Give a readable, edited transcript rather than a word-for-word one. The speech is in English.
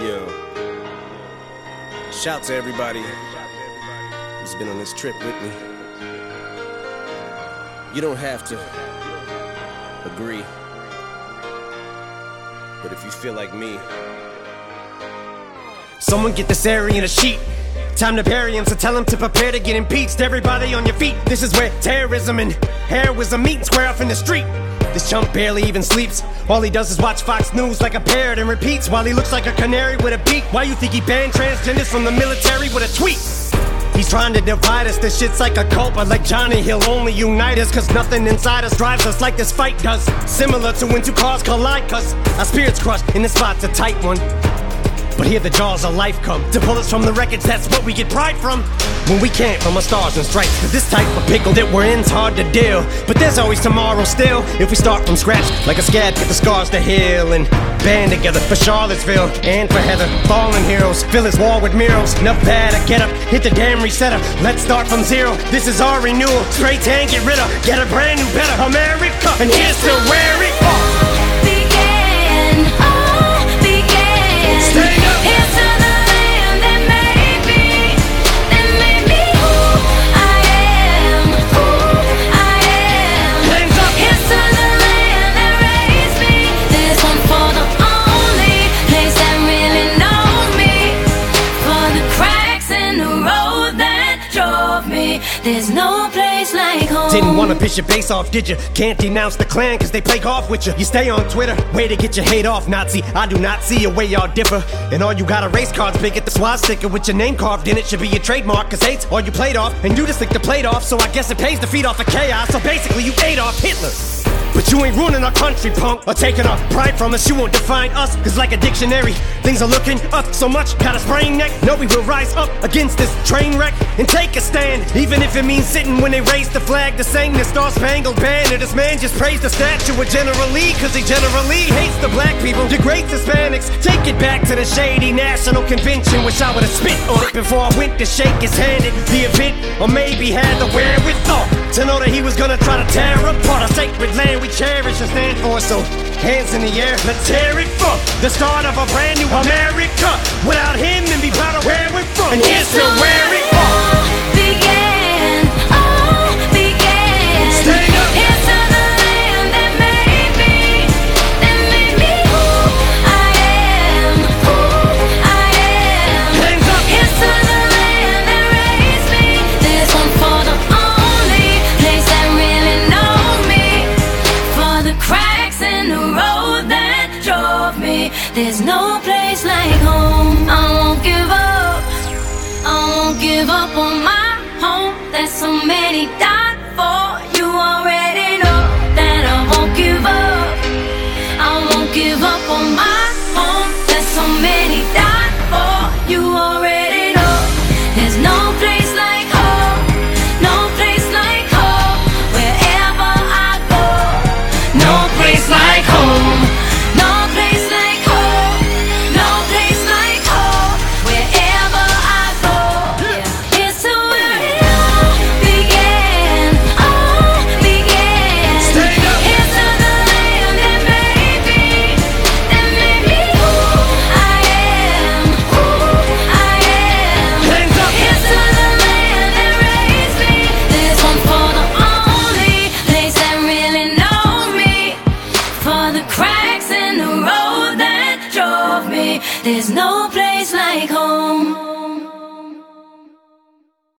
Yo, shout to everybody who's been on this trip with me. You don't have to agree, but if you feel like me, someone get this area in a sheet. Time to bury him, so tell him to prepare to get impeached. Everybody on your feet. This is where terrorism and heroism meet. Square off in the street. This chump barely even sleeps. All he does is watch Fox News like a parrot and repeats while he looks like a canary with a beak. Why you think he banned transgenders from the military with a tweet? He's trying to divide us, this shit's like a cult. But like Johnny, he'll only unite us, cause nothing inside us drives us like this fight does. Similar to when two cars collide, cause our spirits crushed and this spot's a tight one. But here the jaws of life come to pull us from the wreckage, that's what we get pride from. When we can't from our stars and stripes, cause this type of pickle that we're in's hard to deal. But there's always tomorrow still, if we start from scratch. Like a scab, get the scars to heal and band together for Charlottesville and for Heather. Fallen heroes, fill his wall with murals. Nevada, get up, hit the damn resetter. Let's start from zero, this is our renewal. Spray tan, get rid of, get a brand new better America. And here's to where it all began. Stand up. Here's to the land that made me who I am, who I am. Hands up. Here's to the land that raised me. This one for the only place that really knows me. For the cracks in the road that drove me. There's no place like home. Didn't wanna piss your face off, did you? Can't denounce the clan cause they play golf with you. You stay on Twitter, way to get your hate off, Nazi. I do not see a way y'all differ. And all you got are race cards, big at the swastika with your name carved in it. Should be your trademark, cause hate's all you played off. And you just lick the plate off, so I guess it pays to feed off of chaos. So basically you ate off Hitler. But you ain't ruining our country, punk, or taking our pride from us. You won't define us, cause like a dictionary, things are looking up so much, got a sprained neck. No, we will rise up against this train wreck and take a stand, even if it means sitting when they raise the flag to sing the Star-Spangled Banner. This man just praised the statue of General Lee, cause he generally hates the black people, degrades Hispanics. Take it back to the shady National Convention. Wish I would've spit on it before I went to shake his hand at the event, or maybe had the wherewithal to know that he was gonna try to tear apart our sacred land we cherish and stand for. So hands in the air, let's tear it from the start of a brand new America. Without him and be proud of where we're from. And here's to where it all began. Stand up. Here's to the land that made me who I am, who I am. Hands up. Here's to the land that raised me. This one for the only place that really knows me. For the cracks in the road that drove me. There's no place like home. I won't give up. I won't give up on my home that so many died for. You already know that I won't give up. I won't give up on my home that so many died for. You already know there's no place like home. No place like home. Wherever I go, no place like home. No place like home. No place like home. Wherever I go, yeah. It's to where it all began. All began. Stand up. Here's to the land that made me who I am, who I am. Hands up. Here's to the land that raised me. This one for the only place that really knows me. For the cracks in the road that drove me. There's no place like